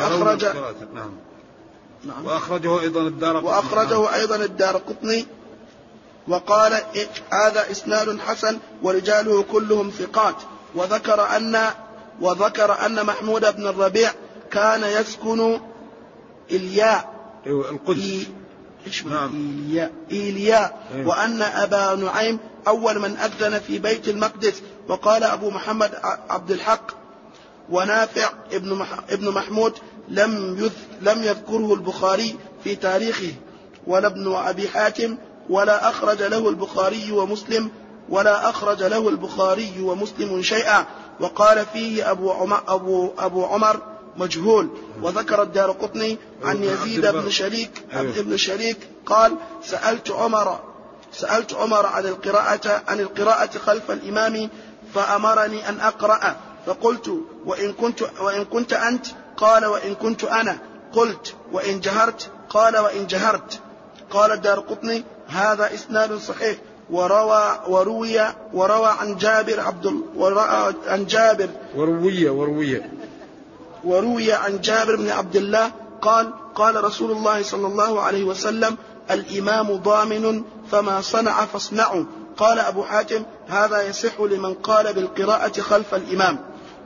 وأخرجه أيضا الدارقطني وقال هذا إسناد حسن ورجاله كلهم ثقات. وذكر أن محمود بن الربيع كان يسكن الياء القدس إيلياء، وأن أبا نعيم أول من أذن في بيت المقدس. وقال أبو محمد عبد الحق ونافع ابن محمود لم يذكره البخاري في تاريخه ولا ابن أبي حاتم، ولا أخرج له البخاري ومسلم شيئا، وقال فيه أبو عمر مجهول. وذكر الدارقطني عن يزيد بن شريك قال سألت عمر عن القراءة خلف الإمام فأمرني أن أقرأ، فقلت وإن كنت أنت؟ قال وإن كنت أنا. قلت وإن جهرت؟ قال وإن جهرت. قال الدارقطني هذا إسناد صحيح. وروي عن جابر بن عبد الله قال رسول الله صلى الله عليه وسلم الإمام ضامن فما صنع فاصنعوا. قال أبو حاتم: هذا يصح لمن قال بالقراءة خلف الإمام،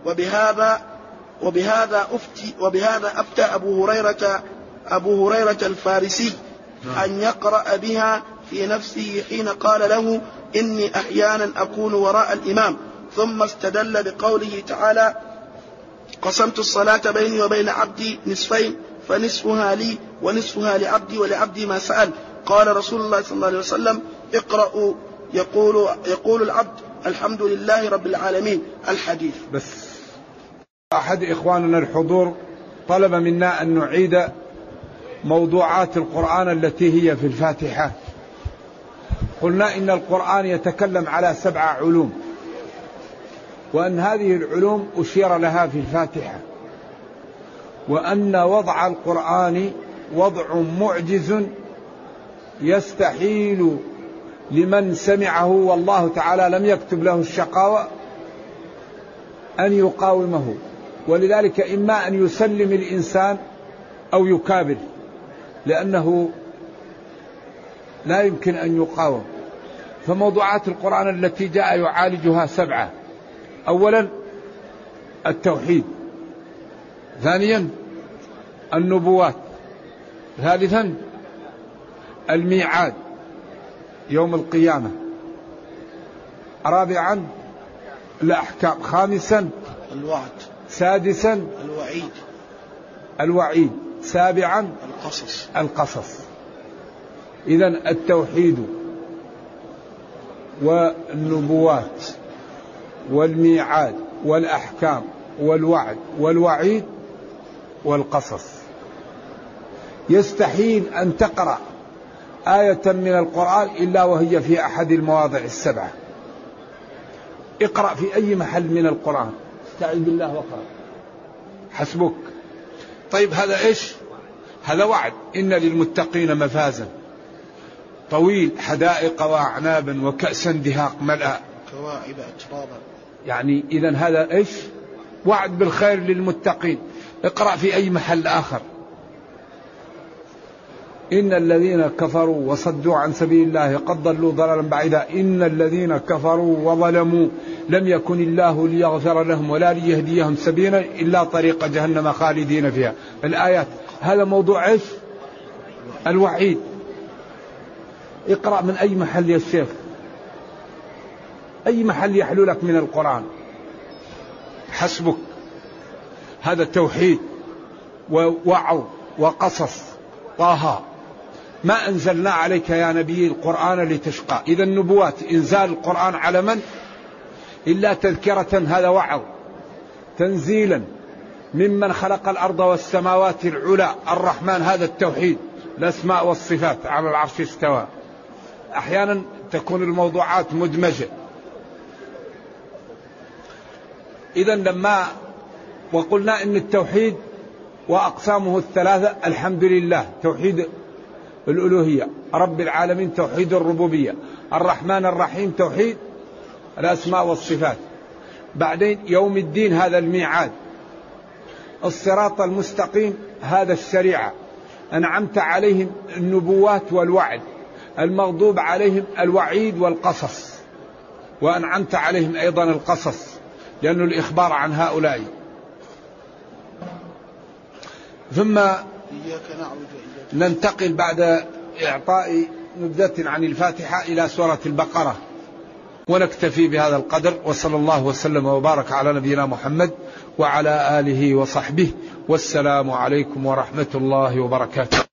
وبهذا أفتى أبو هريرة الفارسي أن يقرأ بها في نفسه حين قال له: إني أحيانا أكون وراء الإمام، ثم استدل بقوله تعالى: قسمت الصلاة بيني وبين عبدي نصفين فنصفها لي ونصفها لعبدي ولعبدي ما سأل. قال رسول الله صلى الله عليه وسلم: اقرأوا يقول العبد الحمد لله رب العالمين. الحديث. بس أحد إخواننا الحضور طلب منا أن نعيد موضوعات القرآن التي هي في الفاتحة. قلنا إن القرآن يتكلم على 7 علوم، وأن هذه العلوم أشير لها في الفاتحة، وأن وضع القرآن وضع معجز يستحيل لمن سمعه والله تعالى لم يكتب له الشقاوة أن يقاومه، ولذلك إما أن يسلم الإنسان أو يكابر، لأنه لا يمكن أن يقاوم. فموضوعات القرآن التي جاء يعالجها 7: أولا التوحيد، ثانيا النبوات، ثالثا الميعاد يوم القيامة، رابعا الأحكام، خامسا الوعد، سادسا الوعيد، سابعا القصص. إذن التوحيد والنبوات والميعاد والأحكام والوعد والوعيد والقصص. يستحيل أن تقرأ آية من القرآن إلا وهي في أحد المواضع 7. اقرأ في أي محل من القرآن، استعذ بالله واقرأ حسبك. طيب هذا إيش؟ هذا وعد: إن للمتقين مفازا طويل حدائق وأعنابا وكأسا دهاق ملأ كواعب أترابا. يعني إذن هذا إيش؟ وعد بالخير للمتقين. اقرأ في أي محل آخر: إن الذين كفروا وصدوا عن سبيل الله قد ضلوا ضلالا بعيدا، إن الذين كفروا وظلموا لم يكن الله ليغفر لهم ولا ليهديهم سبيلا إلا طريق جهنم خالدين فيها. الآيات. هذا موضوع إيش؟ الوعيد. اقرأ من أي محل يا شيخ، أي محل يحلو لك من القرآن، حسبك. هذا توحيد ووعظ وقصص. طه: ما أنزلنا عليك يا نبي القرآن لتشقى. إذا النبوات إنزال القرآن على من؟ إلا تذكرة، هذا وعظ. تنزيلا ممن خلق الأرض والسماوات العلى الرحمن، هذا التوحيد. الأسماء والصفات، على العرش استوى. أحيانا تكون الموضوعات مدمجة. إذا لما وقلنا إن التوحيد وأقسامه 3: الحمد لله توحيد الألوهية، رب العالمين توحيد الربوبية، الرحمن الرحيم توحيد الأسماء والصفات. بعدين يوم الدين هذا الميعاد، الصراط المستقيم هذا الشريعة، أنعمت عليهم النبوات والوعد، المغضوب عليهم الوعيد والقصص، وأنعمت عليهم أيضا القصص لأنه الإخبار عن هؤلاء. ثم ننتقل بعد إعطاء نبذة عن الفاتحة إلى سورة البقرة، ونكتفي بهذا القدر. وصلى الله وسلم وبارك على نبينا محمد وعلى آله وصحبه، والسلام عليكم ورحمة الله وبركاته.